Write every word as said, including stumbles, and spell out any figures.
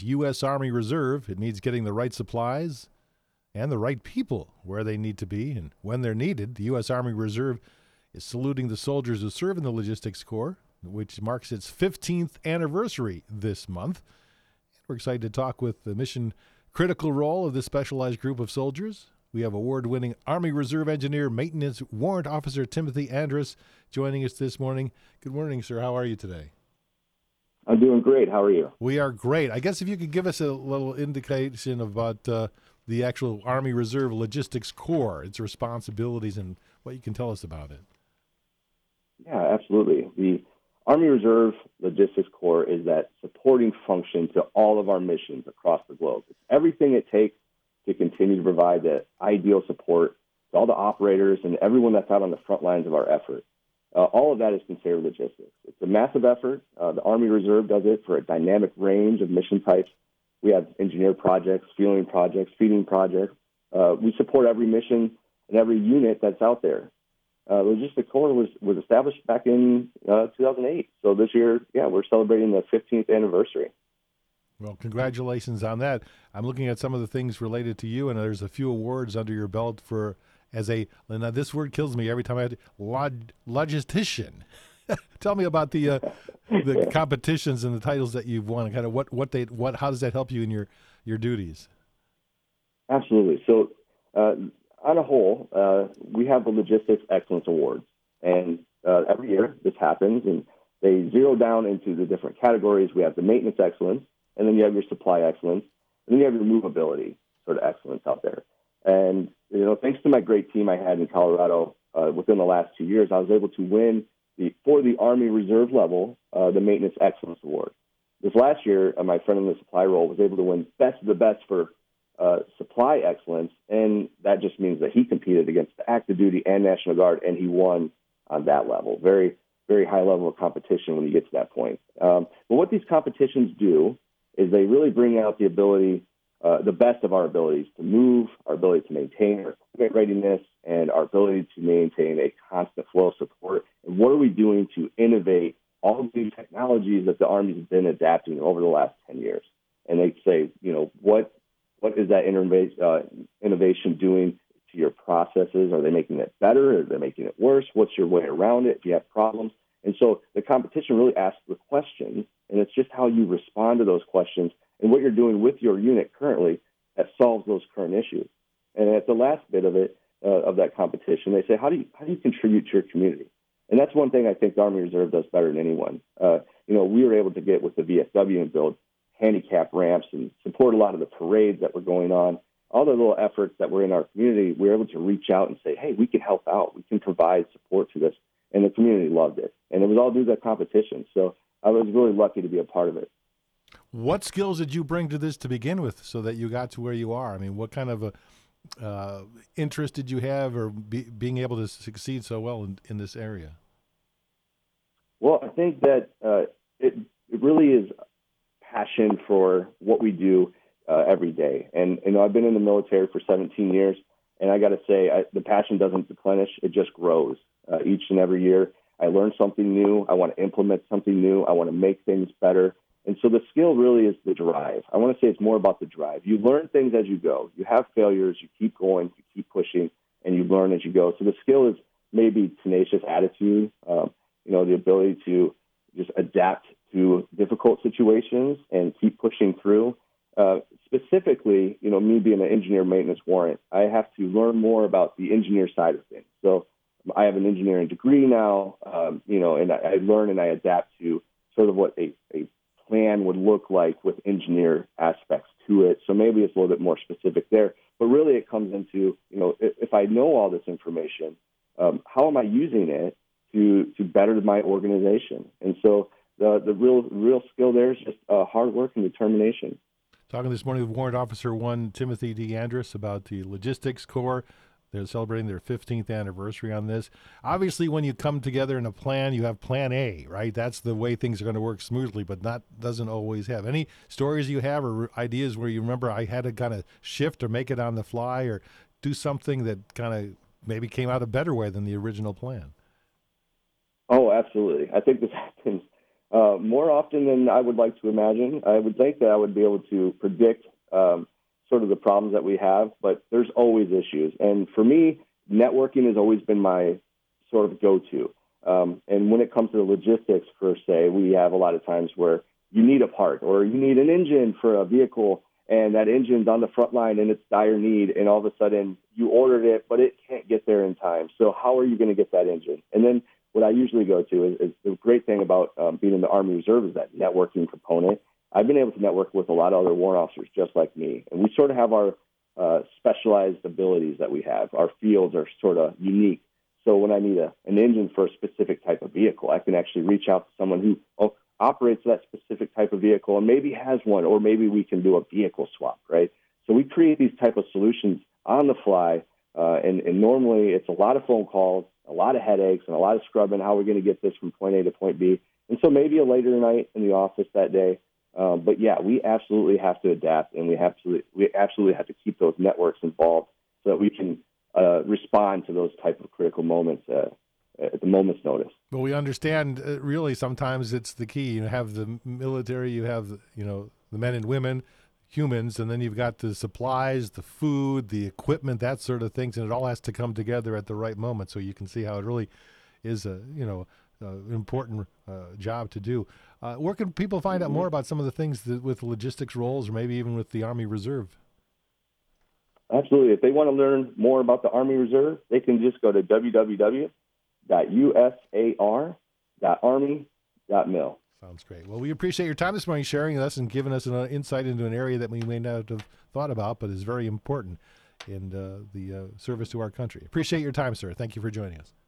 U S. Army Reserve. It needs getting the right supplies and the right people where they need to be and when they're needed. The U S. Army Reserve is saluting the soldiers who serve in the Logistics Corps, which marks its fifteenth anniversary this month. We're excited to talk with the mission critical role of this specialized group of soldiers. We have award-winning Army Reserve Engineer Maintenance Warrant Officer Timothy Andrus joining us this morning. Good morning, sir. How are you today? I'm doing great. How are you? We are great. I guess if you could give us a little indication about uh, the actual Army Reserve Logistics Corps, its responsibilities, and what you can tell us about it. Yeah, absolutely. The Army Reserve Logistics Corps is that supporting function to all of our missions across the globe. It's everything it takes to continue to provide the ideal support to all the operators and everyone that's out on the front lines of our effort. Uh, all of that is considered logistics. It's a massive effort. Uh, the Army Reserve does it for a dynamic range of mission types. We have engineer projects, fueling projects, feeding projects. Uh, we support every mission and every unit that's out there. Uh, Logistics Corps was, was established back in uh, two thousand eight. So this year, yeah, we're celebrating the fifteenth anniversary. Well, congratulations on that. I'm looking at some of the things related to you, and there's a few awards under your belt for as a, now this word kills me every time I have to, log, logistician. Tell me about the uh, the competitions and the titles that you've won, and kind of what, what they what how does that help you in your, your duties? Absolutely. So uh, on a whole, uh, we have the Logistics Excellence Awards, and uh, every year this happens, and they zero down into the different categories. We have the Maintenance Excellence, and then you have your Supply Excellence, and then you have your Movability sort of excellence out there. And you know, thanks to my great team I had in Colorado uh, within the last two years, I was able to win the for the Army Reserve level uh, the Maintenance Excellence Award. This last year, uh, my friend in the supply role was able to win Best of the Best for uh, Supply Excellence, and that just means that he competed against the active duty and National Guard, and he won on that level. Very, very high level of competition when you get to that point. Um, but what these competitions do is they really bring out the ability, uh, the best of our abilities to move, our ability to maintain our equipment readiness, and our ability to maintain a constant flow of support. And what are we doing to innovate all of these technologies that the Army's been adapting over the last ten years? And they say, you know, what what is that innova- uh, innovation doing to your processes? Are they making it better? Are they making it worse? What's your way around it if you have problems? And so the competition really asks the questions, and it's just how you respond to those questions and what you're doing with your unit currently that solves those current issues. And at the last bit of it, uh, of that competition, they say, how do you how do you contribute to your community? And that's one thing I think the Army Reserve does better than anyone. Uh, you know, we were able to get with the V S W and build handicap ramps and support a lot of the parades that were going on. All the little efforts that were in our community, we were able to reach out and say, hey, we can help out. We can provide support to this. And the community loved it. And it was all due to that competition. So I was really lucky to be a part of it. What skills did you bring to this to begin with so that you got to where you are? I mean, what kind of a uh, interest did you have or be, being able to succeed so well in, in this area? Well, I think that uh, it, it really is passion for what we do uh, every day. And, you know, I've been in the military for seventeen years, and I got to say, I, the passion doesn't replenish, it just grows uh, each and every year. I learn something new. I want to implement something new. I want to make things better. And so the skill really is the drive. I want to say it's more about the drive. You learn things as you go. You have failures. You keep going. You keep pushing, and you learn as you go. So the skill is maybe tenacious attitude, um, you know, the ability to just adapt to difficult situations and keep pushing through. Uh, specifically, you know, me being an engineer maintenance warrant, I have to learn more about the engineer side of things. So I have an engineering degree now, um, you know, and I, I learn and I adapt to sort of what a, a plan would look like with engineer aspects to it. So maybe it's a little bit more specific there. But really it comes into, you know, if, if I know all this information, um, how am I using it to to better my organization? And so the the real real skill there is just uh, hard work and determination. Talking this morning with Warrant Officer One Timothy D. Andrus about the Logistics Corps. They're celebrating their fifteenth anniversary on this. Obviously, when you come together in a plan, you have plan A, right? That's the way things are going to work smoothly, but that doesn't always have. Any stories you have or ideas where you remember I had to kind of shift or make it on the fly or do something that kind of maybe came out a better way than the original plan? Oh, absolutely. I think this happens Uh, more often than I would like to imagine. I would think that I would be able to predict um, sort of the problems that we have, but there's always issues. And for me, networking has always been my sort of go-to. Um, and when it comes to the logistics, per se, we have a lot of times where you need a part or you need an engine for a vehicle, and that engine's on the front line and it's dire need, and all of a sudden you ordered it, but it can't get there in time. So how are you going to get that engine? And then what I usually go to is, is the great thing about um, being in the Army Reserve is that networking component. I've been able to network with a lot of other warrant officers just like me, and we sort of have our uh, specialized abilities that we have. Our fields are sort of unique. So when I need a, an engine for a specific type of vehicle, I can actually reach out to someone who oh, operates that specific type of vehicle and maybe has one, or maybe we can do a vehicle swap, right? So we create these type of solutions on the fly, uh, and, and normally it's a lot of phone calls, a lot of headaches, and a lot of scrubbing, how we're going to get this from point A to point B. And so maybe a later night in the office that day. Um, but yeah, we absolutely have to adapt, and we have to, we absolutely have to keep those networks involved so that we can uh, respond to those type of critical moments uh, at the moment's notice. Well, we understand uh, really sometimes it's the key. You have the military, you have, you know, the men and women, humans, and then you've got the supplies, the food, the equipment, that sort of things, and it all has to come together at the right moment. So you can see how it really is a, you know, uh, important uh, job to do. Uh, where can people find out more about some of the things that, with logistics roles, or maybe even with the Army Reserve? Absolutely. If they want to learn more about the Army Reserve, they can just go to w w w dot u s a r dot army dot mil. Sounds great. Well, we appreciate your time this morning, sharing with us and giving us an uh, insight into an area that we may not have thought about, but is very important in uh, the uh, service to our country. Appreciate your time, sir. Thank you for joining us.